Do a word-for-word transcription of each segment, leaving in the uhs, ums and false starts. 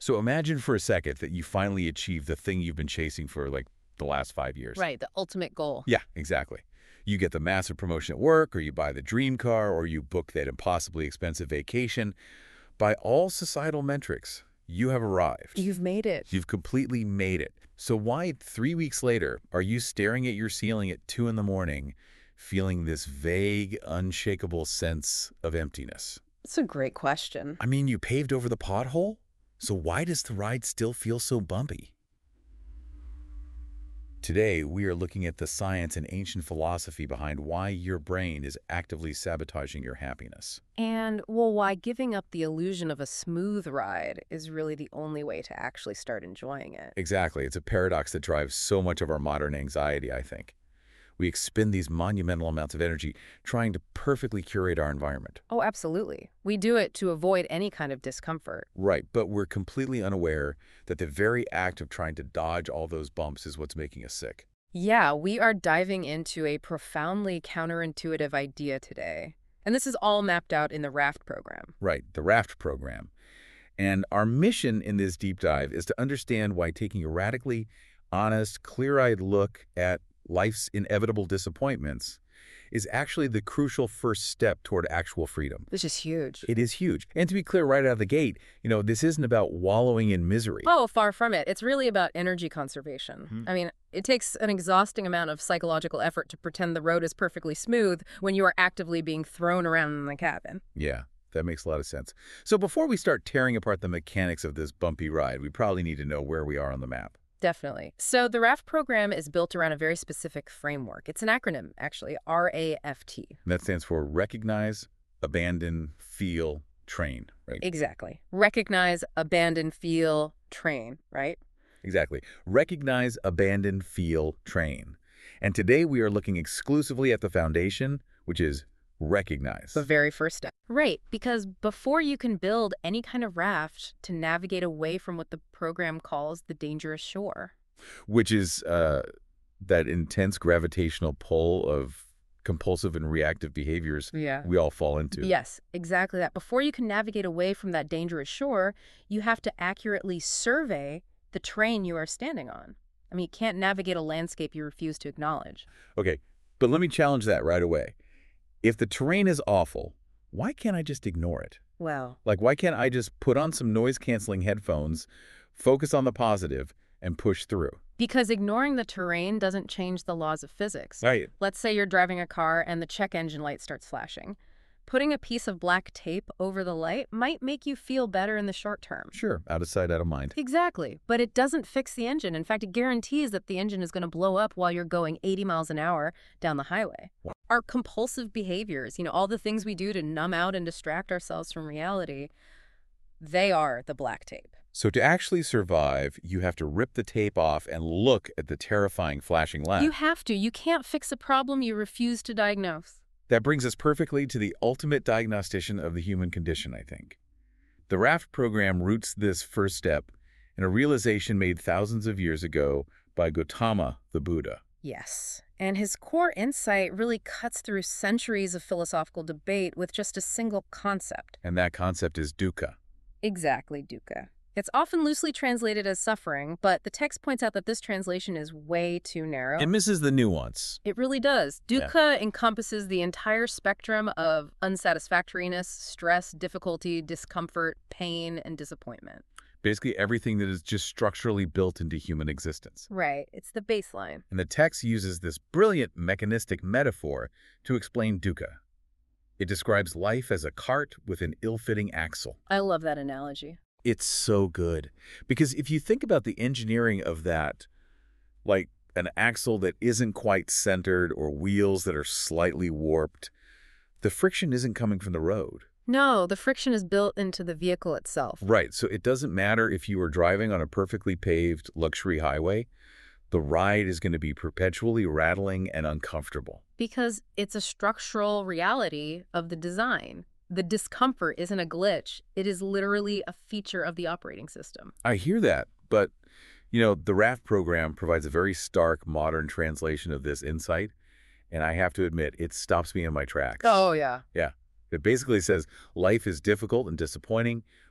So imagine for a second that you finally achieve the thing you've been chasing for like the last five years. Right, the ultimate goal. Yeah, exactly. You get the massive promotion at work, or you buy the dream car, or you book that impossibly expensive vacation. By all societal metrics, you have arrived. You've made it. You've completely made it. So why, three weeks later, are you staring at your ceiling at two in the morning, feeling this vague, unshakable sense of emptiness? It's a great question. I mean, you paved over the pothole? So why does the ride still feel so bumpy? Today, we are looking at the science and ancient philosophy behind why your brain is actively sabotaging your happiness. And, well, why giving up the illusion of a smooth ride is really the only way to actually start enjoying it. Exactly. It's a paradox that drives so much of our modern anxiety, I think. We expend these monumental amounts of energy trying to perfectly curate our environment. Oh, absolutely. We do it to avoid any kind of discomfort. Right, but we're completely unaware that the very act of trying to dodge all those bumps is what's making us sick. Yeah, we are diving into a profoundly counterintuitive idea today. And this is all mapped out in the RAFT program. Right, the RAFT program. And our mission in this deep dive is to understand why taking a radically honest, clear-eyed look at life's inevitable disappointments is actually the crucial first step toward actual freedom. This is huge. It is huge. And to be clear right out of the gate, you know, this isn't about wallowing in misery. Oh, far from it. It's really about energy conservation. Hmm. I mean, it takes an exhausting amount of psychological effort to pretend the road is perfectly smooth when you are actively being thrown around in the cabin. Yeah, that makes a lot of sense. So before we start tearing apart the mechanics of this bumpy ride, we probably need to know where we are on the map. Definitely. So the RAFT program is built around a very specific framework. It's an acronym, actually, R A F T. And that stands for Recognize, Abandon, Feel, Train, right? Exactly. Recognize, abandon, feel, train, right? Exactly. Recognize, Abandon, Feel, Train. And today we are looking exclusively at the foundation, which is recognize. The very first step. Right, because before you can build any kind of raft to navigate away from what the program calls the dangerous shore. Which is uh, that intense gravitational pull of compulsive and reactive behaviors Yeah. we all fall into. Yes, exactly that. Before you can navigate away from that dangerous shore, you have to accurately survey the terrain you are standing on. I mean, you can't navigate a landscape you refuse to acknowledge. Okay, but let me challenge that right away. If the terrain is awful, why can't I just ignore it? Well, Like, why can't I just put on some noise-canceling headphones, focus on the positive, and push through? because ignoring the terrain doesn't change the laws of physics. Right. Let's say you're driving a car and the check engine light starts flashing. Putting a piece of black tape over the light might make you feel better in the short term. Sure, out of sight, out of mind. Exactly, but it doesn't fix the engine. In fact, it guarantees that the engine is going to blow up while you're going eighty miles an hour down the highway. Wow. Our compulsive behaviors, you know, all the things we do to numb out and distract ourselves from reality, they are the black tape. So to actually survive, you have to rip the tape off and look at the terrifying flashing light. You have to. You can't fix a problem you refuse to diagnose. That brings us perfectly to the ultimate diagnostician of the human condition, I think. The RAFT program roots this first step in a realization made thousands of years ago by Gautama the Buddha. Yes. And his core insight really cuts through centuries of philosophical debate with just a single concept. And that concept is dukkha. Exactly, dukkha. It's often loosely translated as suffering, but the text points out that this translation is way too narrow. It misses the nuance. It really does. Dukkha encompasses the entire spectrum of unsatisfactoriness, stress, difficulty, discomfort, pain, and disappointment. Basically everything that is just structurally built into human existence. Right. It's the baseline. And the text uses this brilliant mechanistic metaphor to explain dukkha. It describes life as a cart with an ill-fitting axle. I love that analogy. It's so good. Because if you think about the engineering of that, like an axle that isn't quite centered or wheels that are slightly warped, the friction isn't coming from the road. No, the friction is built into the vehicle itself. Right, so it doesn't matter if you are driving on a perfectly paved luxury highway, the ride is going to be perpetually rattling and uncomfortable. Because it's a structural reality of the design. The discomfort isn't a glitch. It is literally a feature of the operating system. I hear that, but, you know, the RAFT program provides a very stark modern translation of this insight, and I have to admit, it stops me in my tracks. Oh, yeah. Yeah. It basically says life is difficult and disappointing.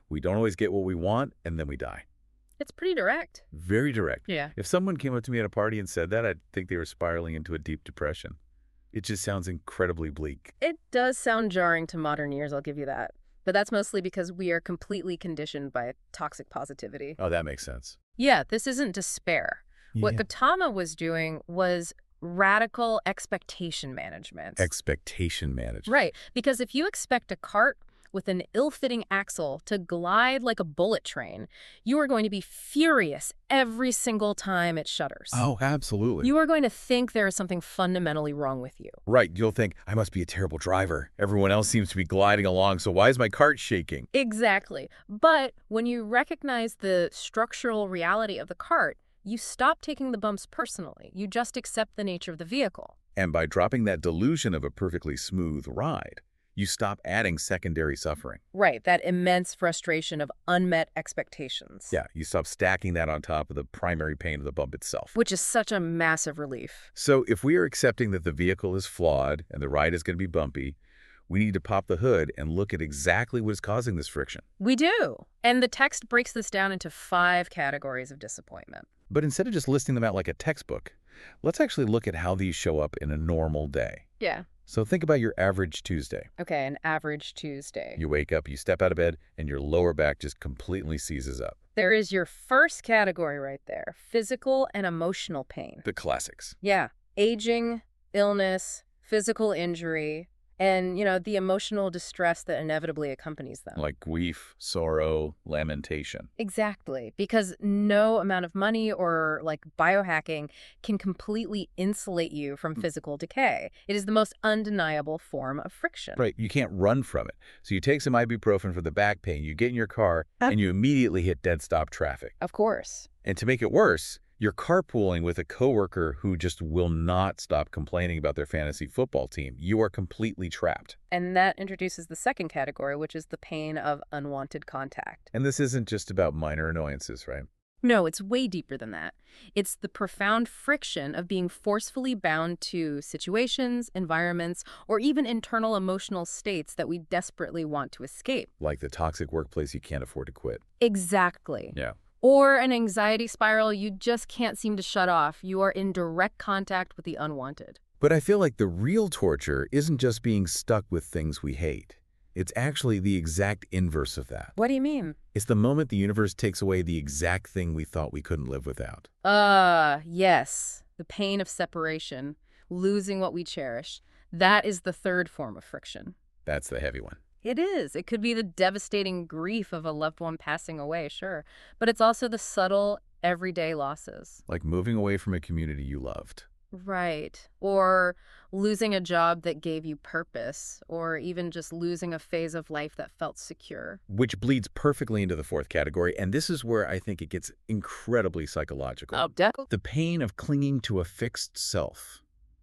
We don't always get what we want, and then we die. It's pretty direct. Very direct. Yeah. If someone came up to me at a party and said that, I'd think they were spiraling into a deep depression. It just sounds incredibly bleak. It does sound jarring to modern ears, I'll give you that. But that's mostly because we are completely conditioned by toxic positivity. Oh, that makes sense. Yeah, this isn't despair. What Yeah. Gautama was doing was radical expectation management. Expectation management. Right, because if you expect a cart with an ill-fitting axle to glide like a bullet train, you are going to be furious every single time it shudders. Oh, absolutely. You are going to think there is something fundamentally wrong with you. Right. You'll think, I must be a terrible driver. Everyone else seems to be gliding along, so why is my cart shaking? Exactly. But when you recognize the structural reality of the cart, you stop taking the bumps personally. You just accept the nature of the vehicle. And by dropping that delusion of a perfectly smooth ride, you stop adding secondary suffering. Right, that immense frustration of unmet expectations. Yeah, you stop stacking that on top of the primary pain of the bump itself. Which is such a massive relief. So if we are accepting that the vehicle is flawed and the ride is going to be bumpy, we need to pop the hood and look at exactly what is causing this friction. We do. And the text breaks this down into five categories of disappointment. But instead of just listing them out like a textbook, let's actually look at how these show up in a normal day. Yeah. So think about your average Tuesday. Okay, an average Tuesday. You wake up, you step out of bed, and your lower back just completely seizes up. There is your first category right there, physical and emotional pain. The classics. Yeah, aging, illness, physical injury, and, you know, the emotional distress that inevitably accompanies them. Like grief, sorrow, lamentation. Exactly, because no amount of money or, like, biohacking can completely insulate you from physical decay. It is the most undeniable form of friction. Right, you can't run from it. So you take some ibuprofen for the back pain, you get in your car, and you immediately hit dead stop traffic. Of course. And to make it worse, you're carpooling with a coworker who just will not stop complaining about their fantasy football team. You are completely trapped. And that introduces the second category, which is the pain of unwanted contact. And this isn't just about minor annoyances, right? No, it's way deeper than that. It's the profound friction of being forcefully bound to situations, environments, or even internal emotional states that we desperately want to escape. Like the toxic workplace you can't afford to quit. Exactly. Yeah. Or an anxiety spiral you just can't seem to shut off. You are in direct contact with the unwanted. But I feel like the real torture isn't just being stuck with things we hate. It's actually the exact inverse of that. What do you mean? It's the moment the universe takes away the exact thing we thought we couldn't live without. Uh, yes. The pain of separation, losing what we cherish. That is the third form of friction. That's the heavy one. It is. It could be the devastating grief of a loved one passing away, sure. But it's also the subtle, everyday losses. Like moving away from a community you loved. Right. Or losing a job that gave you purpose, or even just losing a phase of life that felt secure. Which bleeds perfectly into the fourth category, and this is where I think it gets incredibly psychological. Oh, definitely. The pain of clinging to a fixed self.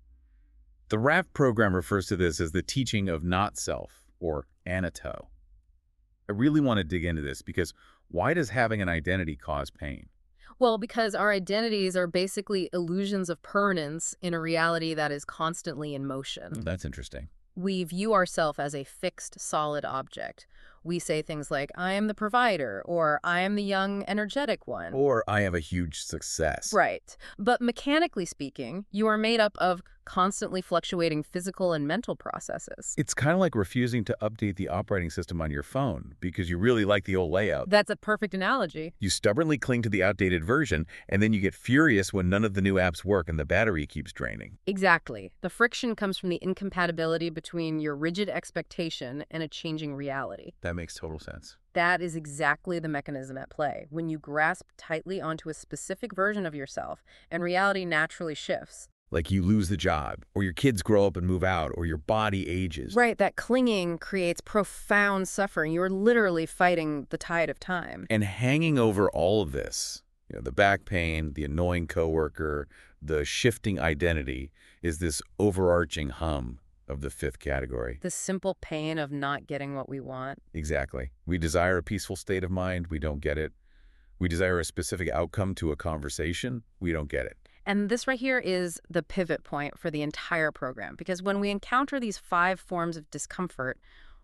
The R A F program refers to this as the teaching of not self, or anato. I really want to dig into this because why does having an identity cause pain? Well, because our identities are basically illusions of permanence in a reality that is constantly in motion. That's interesting. We view ourselves as a fixed, solid object. We say things like, I am the provider, or I am the young, energetic one. Or I have a huge success. Right. But mechanically speaking, you are made up of constantly fluctuating physical and mental processes. It's kind of like refusing to update the operating system on your phone because you really like the old layout. That's a perfect analogy. You stubbornly cling to the outdated version, and then you get furious when none of the new apps work and the battery keeps draining. Exactly. The friction comes from the incompatibility between your rigid expectation and a changing reality. That makes total sense. That is exactly the mechanism at play. When you grasp tightly onto a specific version of yourself, and reality naturally shifts. Like you lose the job, or your kids grow up and move out, or your body ages. Right, that clinging creates profound suffering. You're literally fighting the tide of time. And hanging over all of this, you know, the back pain, the annoying coworker, the shifting identity, is this overarching hum of the fifth category. The simple pain of not getting what we want. Exactly. We desire a peaceful state of mind. We don't get it. We desire a specific outcome to a conversation. We don't get it. And this right here is the pivot point for the entire program, because when we encounter these five forms of discomfort,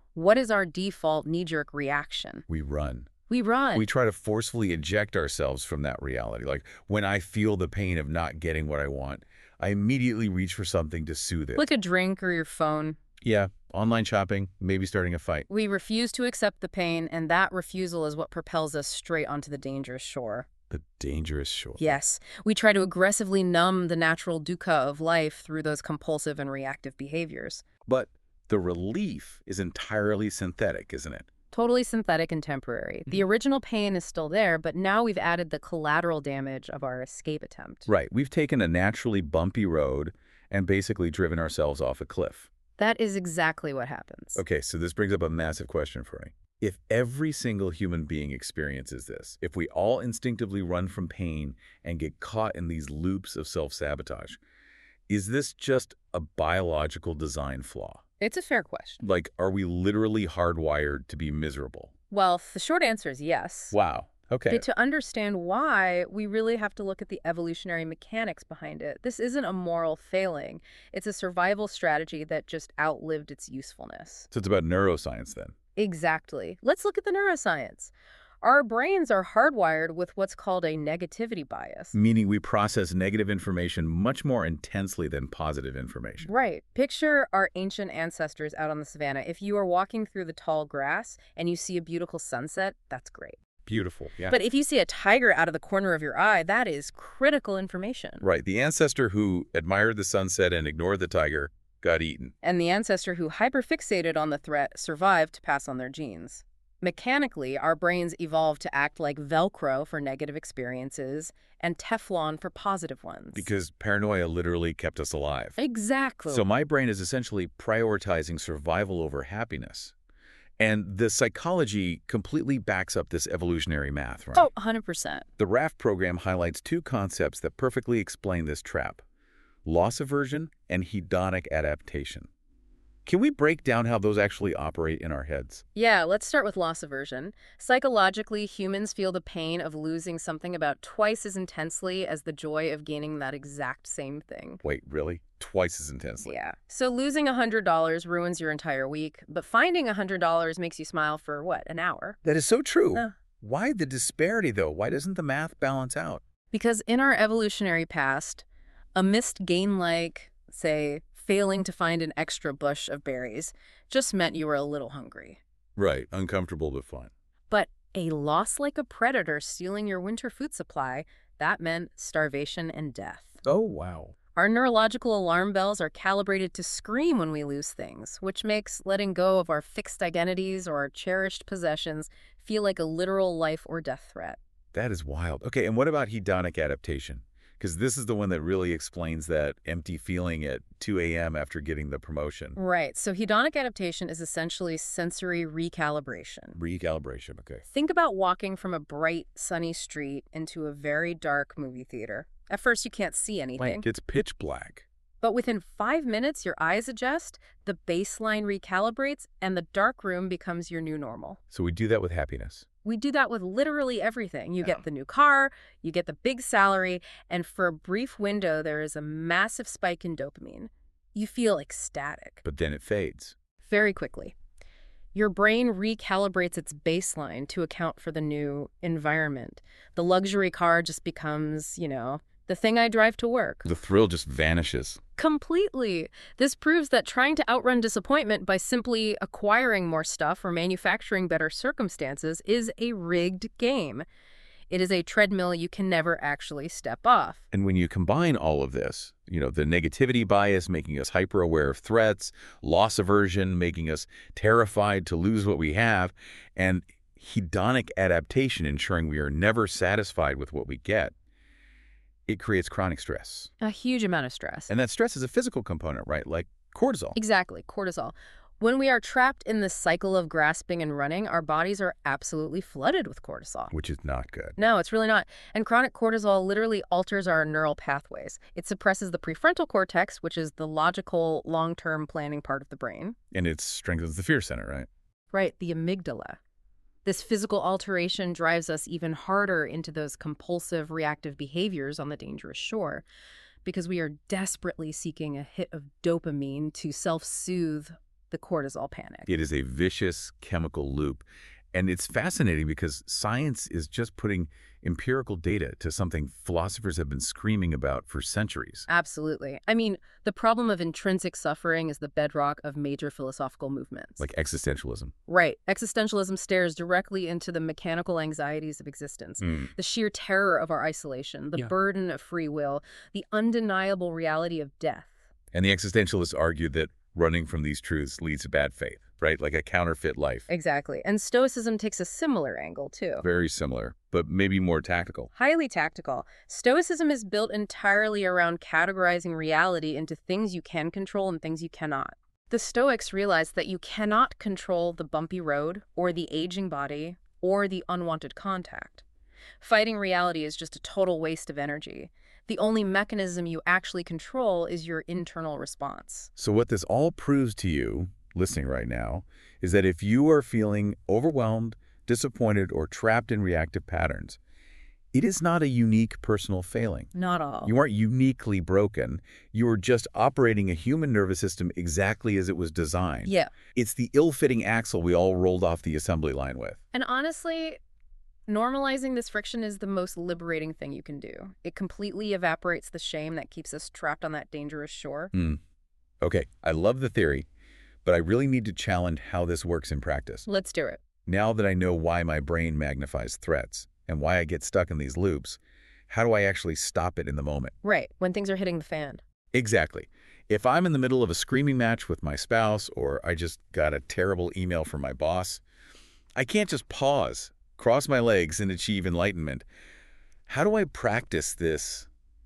what is our default knee-jerk reaction? We run. We run. We try to forcefully eject ourselves from that reality. Like, when I feel the pain of not getting what I want, I immediately reach for something to soothe it. Like a drink or your phone. Yeah, online shopping, maybe starting a fight. We refuse to accept the pain, and that refusal is what propels us straight onto the dangerous shore. The dangerous shore. Yes, we try to aggressively numb the natural dukkha of life through those compulsive and reactive behaviors. But the relief is entirely synthetic, isn't it? Totally synthetic and temporary. The original pain is still there, but now we've added the collateral damage of our escape attempt. Right. We've taken a naturally bumpy road and basically driven ourselves off a cliff. That is exactly what happens. Okay, so this brings up a massive question for me. If every single human being experiences this, if we all instinctively run from pain and get caught in these loops of self-sabotage, is this just a biological design flaw? It's a fair question. Like, are we literally hardwired to be miserable? Well, the short answer is yes. Wow. Okay. But to understand why, we really have to look at the evolutionary mechanics behind it. This isn't a moral failing. It's a survival strategy that just outlived its usefulness. So it's about neuroscience then? Exactly. Let's look at the neuroscience. Our brains are hardwired with what's called a negativity bias. Meaning we process negative information much more intensely than positive information. Right. Picture our ancient ancestors out on the savannah. If you are walking through the tall grass and you see a beautiful sunset, that's great. Beautiful, yeah. But if you see a tiger out of the corner of your eye, that is critical information. Right. The ancestor who admired the sunset and ignored the tiger got eaten. And the ancestor who hyperfixated on the threat survived to pass on their genes. Mechanically, our brains evolved to act like Velcro for negative experiences and Teflon for positive ones. Because paranoia literally kept us alive. Exactly. So my brain is essentially prioritizing survival over happiness. And the psychology completely backs up this evolutionary math, right? Oh, one hundred percent. The RAFT program highlights two concepts that perfectly explain this trap: loss aversion and hedonic adaptation. Can we break down how those actually operate in our heads? Yeah, let's start with loss aversion. Psychologically, humans feel the pain of losing something about twice as intensely as the joy of gaining that exact same thing. Wait, really? Twice as intensely? Yeah. So losing one hundred dollars ruins your entire week, but finding one hundred dollars makes you smile for, what, an hour? That is so true. Uh. Why the disparity, though? Why doesn't the math balance out? Because in our evolutionary past, a missed gain like, say, failing to find an extra bush of berries just meant you were a little hungry. Right. Uncomfortable but fun. But a loss like a predator stealing your winter food supply, that meant starvation and death. Oh, wow. Our neurological alarm bells are calibrated to scream when we lose things, which makes letting go of our fixed identities or our cherished possessions feel like a literal life or death threat. That is wild. Okay, and what about hedonic adaptation? Because this is the one that really explains that empty feeling at two A M after getting the promotion. Right. So hedonic adaptation is essentially sensory recalibration. Recalibration, okay. Think about walking from a bright, sunny street into a very dark movie theater. At first, you can't see anything. Wait, it's pitch black. But within five minutes, your eyes adjust, the baseline recalibrates, and the dark room becomes your new normal. So we do that with happiness. We do that with literally everything. You Yeah. get the new car, you get the big salary, and for a brief window, there is a massive spike in dopamine. You feel ecstatic. But then it fades. Very quickly. Your brain recalibrates its baseline to account for the new environment. The luxury car just becomes, you know, the thing I drive to work. The thrill just vanishes. Completely. This proves that trying to outrun disappointment by simply acquiring more stuff or manufacturing better circumstances is a rigged game. It is a treadmill you can never actually step off. And when you combine all of this, you know, the negativity bias making us hyper-aware of threats, loss aversion making us terrified to lose what we have, and hedonic adaptation ensuring we are never satisfied with what we get, it creates chronic stress. A huge amount of stress. And that stress is a physical component, right? Like cortisol. Exactly, cortisol. When we are trapped in this cycle of grasping and running, our bodies are absolutely flooded with cortisol. Which is not good. No, it's really not. And chronic cortisol literally alters our neural pathways. It suppresses the prefrontal cortex, which is the logical, long-term planning part of the brain. And it strengthens the fear center, right? Right, the amygdala. This physical alteration drives us even harder into those compulsive, reactive behaviors on the dangerous shore because we are desperately seeking a hit of dopamine to self-soothe the cortisol panic. It is a vicious chemical loop. And it's fascinating because science is just putting empirical data to something philosophers have been screaming about for centuries. Absolutely. I mean, the problem of intrinsic suffering is the bedrock of major philosophical movements. Like existentialism. Right. Existentialism stares directly into the mechanical anxieties of existence, Mm. the sheer terror of our isolation, the Yeah. burden of free will, the undeniable reality of death. And the existentialists argue that running from these truths leads to bad faith, right? Like a counterfeit life. Exactly. And Stoicism takes a similar angle, too. Very similar, but maybe more tactical. Highly tactical. Stoicism is built entirely around categorizing reality into things you can control and things you cannot. The Stoics realized that you cannot control the bumpy road, or the aging body, or the unwanted contact. Fighting reality is just a total waste of energy. The only mechanism you actually control is your internal response. So what this all proves to you, listening right now, is that if you are feeling overwhelmed, disappointed, or trapped in reactive patterns, it is not a unique personal failing. Not all. You aren't uniquely broken. You are just operating a human nervous system exactly as it was designed. Yeah. It's the ill-fitting axle we all rolled off the assembly line with. And honestly, normalizing this friction is the most liberating thing you can do. It completely evaporates the shame that keeps us trapped on that dangerous shore. Hmm. Okay, I love the theory, but I really need to challenge how this works in practice. Let's do it. Now that I know why my brain magnifies threats and why I get stuck in these loops, how do I actually stop it in the moment? Right, when things are hitting the fan. Exactly. If I'm in the middle of a screaming match with my spouse, or I just got a terrible email from my boss, I can't just pause, cross my legs, and achieve enlightenment. How do I practice this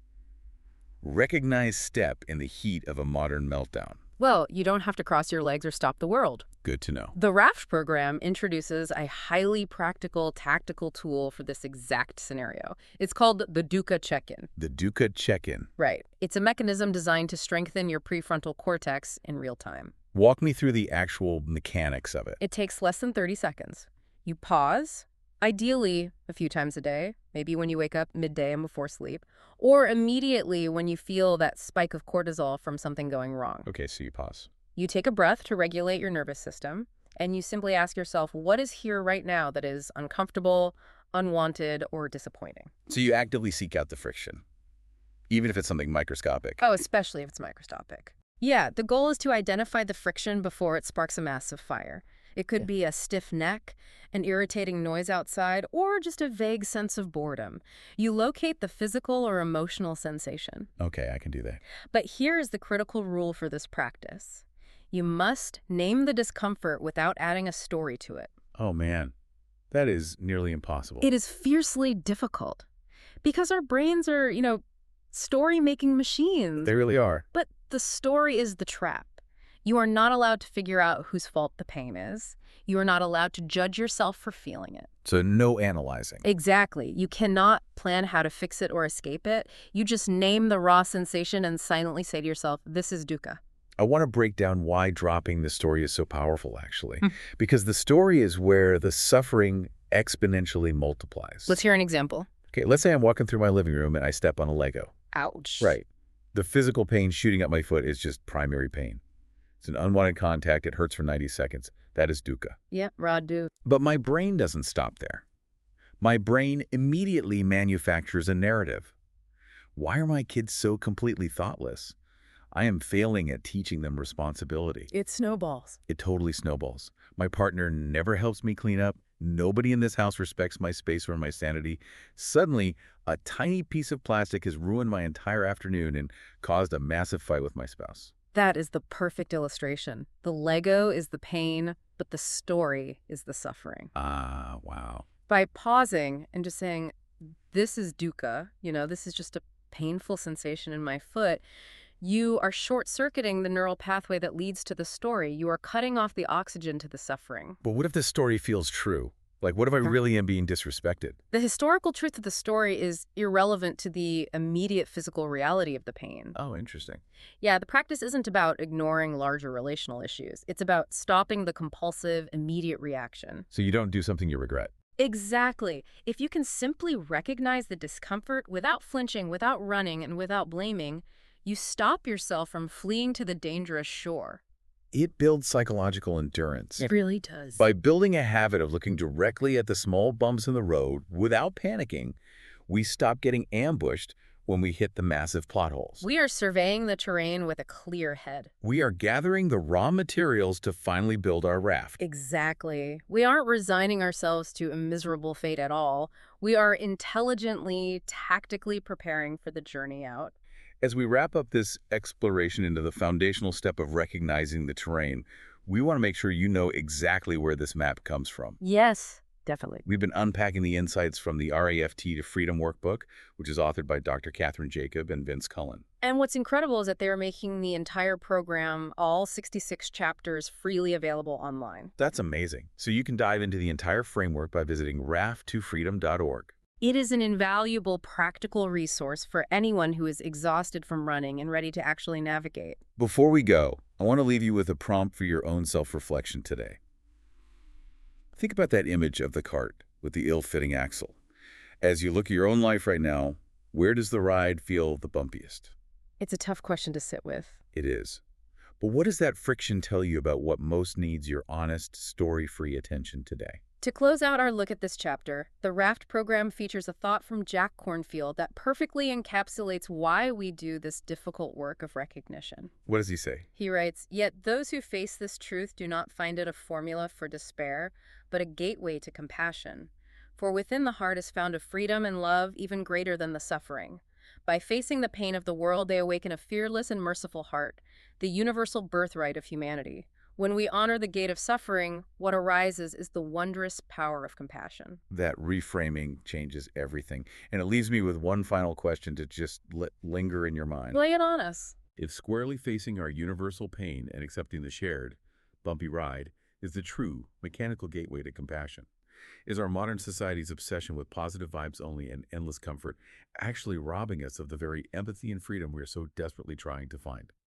recognized step in the heat of a modern meltdown? Well, you don't have to cross your legs or stop the world. Good to know. The RAFT program introduces a highly practical, tactical tool for this exact scenario. It's called the Dukkha check-in. The Dukkha check-in. Right. It's a mechanism designed to strengthen your prefrontal cortex in real time. Walk me through the actual mechanics of it. It takes less than thirty seconds. You pause, ideally a few times a day, maybe when you wake up midday and before sleep, or immediately when you feel that spike of cortisol from something going wrong. Okay, so you pause. You take a breath to regulate your nervous system, and you simply ask yourself, what is here right now that is uncomfortable, unwanted, or disappointing? So you actively seek out the friction, even if it's something microscopic. Oh, especially if it's microscopic. Yeah, the goal is to identify the friction before it sparks a massive fire. It could be a stiff neck, an irritating noise outside, or just a vague sense of boredom. You locate the physical or emotional sensation. Okay, I can do that. But here is the critical rule for this practice. You must name the discomfort without adding a story to it. Oh, man. That is nearly impossible. It is fiercely difficult because our brains are, you know, story-making machines. They really are. But the story is the trap. You are not allowed to figure out whose fault the pain is. You are not allowed to judge yourself for feeling it. So no analyzing. Exactly. You cannot plan how to fix it or escape it. You just name the raw sensation and silently say to yourself, this is dukkha. I want to break down why dropping the story is so powerful, actually. Hmm. Because the story is where the suffering exponentially multiplies. Let's hear an example. Okay, let's say I'm walking through my living room and I step on a Lego. Ouch. Right. The physical pain shooting up my foot is just primary pain. It's an unwanted contact. It hurts for ninety seconds. That is dukkha. Yeah, raw do. But my brain doesn't stop there. My brain immediately manufactures a narrative. Why are my kids so completely thoughtless? I am failing at teaching them responsibility. It snowballs. It totally snowballs. My partner never helps me clean up. Nobody in this house respects my space or my sanity. Suddenly, a tiny piece of plastic has ruined my entire afternoon and caused a massive fight with my spouse. That is the perfect illustration. The Lego is the pain, but the story is the suffering. Ah, wow. By pausing and just saying, this is dukkha, you know, this is just a painful sensation in my foot, you are short-circuiting the neural pathway that leads to the story. You are cutting off the oxygen to the suffering. But what if this story feels true? Like, what if I really am being disrespected? The historical truth of the story is irrelevant to the immediate physical reality of the pain. Oh, interesting. Yeah, the practice isn't about ignoring larger relational issues. It's about stopping the compulsive, immediate reaction. So you don't do something you regret. Exactly. If you can simply recognize the discomfort without flinching, without running, and without blaming, you stop yourself from fleeing to the dangerous shore. It builds psychological endurance. It really does. By building a habit of looking directly at the small bumps in the road without panicking, we stop getting ambushed when we hit the massive plot holes. We are surveying the terrain with a clear head. We are gathering the raw materials to finally build our raft. Exactly. We aren't resigning ourselves to a miserable fate at all. We are intelligently, tactically preparing for the journey out. As we wrap up this exploration into the foundational step of recognizing the terrain, we want to make sure you know exactly where this map comes from. Yes, definitely. We've been unpacking the insights from the R A F T to Freedom workbook, which is authored by Doctor Catherine Jacob and Vince Cullen. And what's incredible is that they are making the entire program, all sixty-six chapters, freely available online. That's amazing. So you can dive into the entire framework by visiting raft to freedom dot org. It is an invaluable practical resource for anyone who is exhausted from running and ready to actually navigate. Before we go, I want to leave you with a prompt for your own self-reflection today. Think about that image of the cart with the ill-fitting axle. As you look at your own life right now, where does the ride feel the bumpiest? It's a tough question to sit with. It is. But what does that friction tell you about what most needs your honest, story-free attention today? To close out our look at this chapter, the RAFT program features a thought from Jack Kornfield that perfectly encapsulates why we do this difficult work of recognition. What does he say? He writes, "Yet those who face this truth do not find it a formula for despair, but a gateway to compassion. For within the heart is found a freedom and love even greater than the suffering. By facing the pain of the world, they awaken a fearless and merciful heart, the universal birthright of humanity. When we honor the gate of suffering, what arises is the wondrous power of compassion." That reframing changes everything. And it leaves me with one final question to just let linger in your mind. Lay it on us. If squarely facing our universal pain and accepting the shared, bumpy ride is the true mechanical gateway to compassion, is our modern society's obsession with positive vibes only and endless comfort actually robbing us of the very empathy and freedom we are so desperately trying to find?